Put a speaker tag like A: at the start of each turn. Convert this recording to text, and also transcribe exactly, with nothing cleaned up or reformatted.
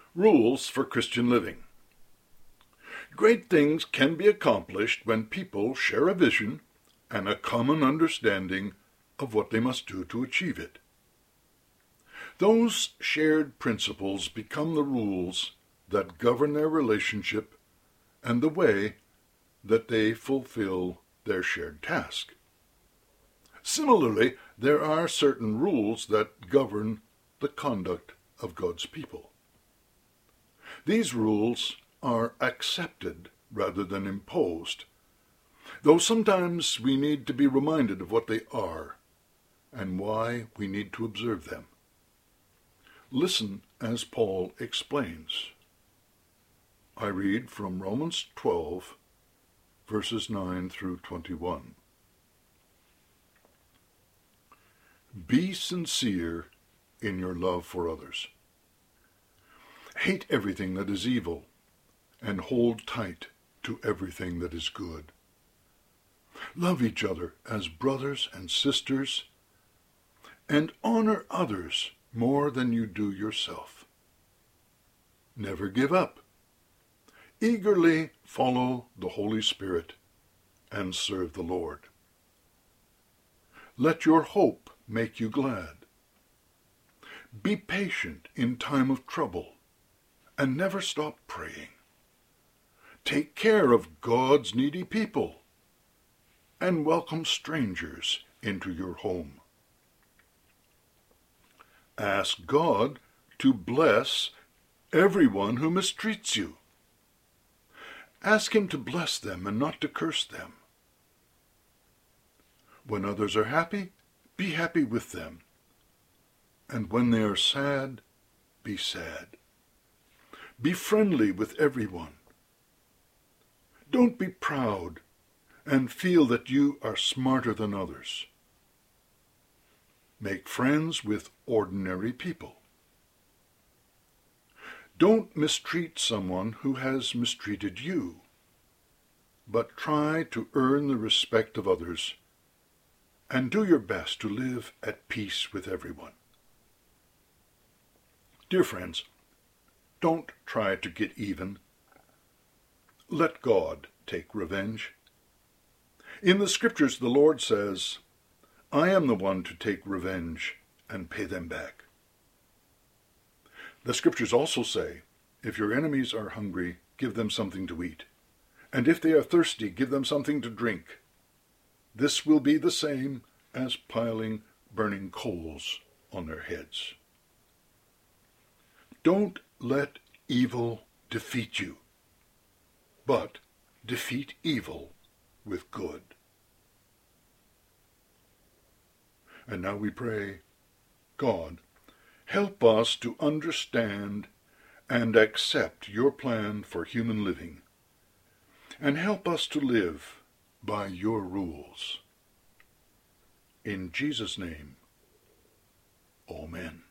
A: Rules for Christian living. Great things can be accomplished when people share a vision and a common understanding of what they must do to achieve it. Those shared principles become the rules that govern their relationship and the way that they fulfill their shared task. Similarly, there are certain rules that govern the conduct of God's people. These rules are accepted rather than imposed, though sometimes we need to be reminded of what they are and why we need to observe them. Listen as Paul explains. I read from Romans twelve, verses nine through twenty-one. Be sincere in your love for others. Hate everything that is evil, and hold tight to everything that is good. Love each other as brothers and sisters, and honor others more than you do yourself. Never give up. Eagerly follow the Holy Spirit and serve the Lord. Let your hope make you glad. Be patient in time of trouble, and never stop praying. Take care of God's needy people, and welcome strangers into your home. Ask God to bless everyone who mistreats you. Ask him to bless them and not to curse them. When others are happy, be happy with them. And when they are sad, be sad. Be friendly with everyone. Don't be proud and feel that you are smarter than others. Make friends with ordinary people. Don't mistreat someone who has mistreated you, but try to earn the respect of others and do your best to live at peace with everyone. Dear friends, don't try to get even. Let God take revenge. In the Scriptures, the Lord says, I am the one to take revenge and pay them back. The Scriptures also say, if your enemies are hungry, give them something to eat, and if they are thirsty, give them something to drink. This will be the same as piling burning coals on their heads. Don't let evil defeat you, but defeat evil with good. And now we pray, God, help us to understand and accept your plan for human living, and help us to live by your rules. In Jesus' name, amen.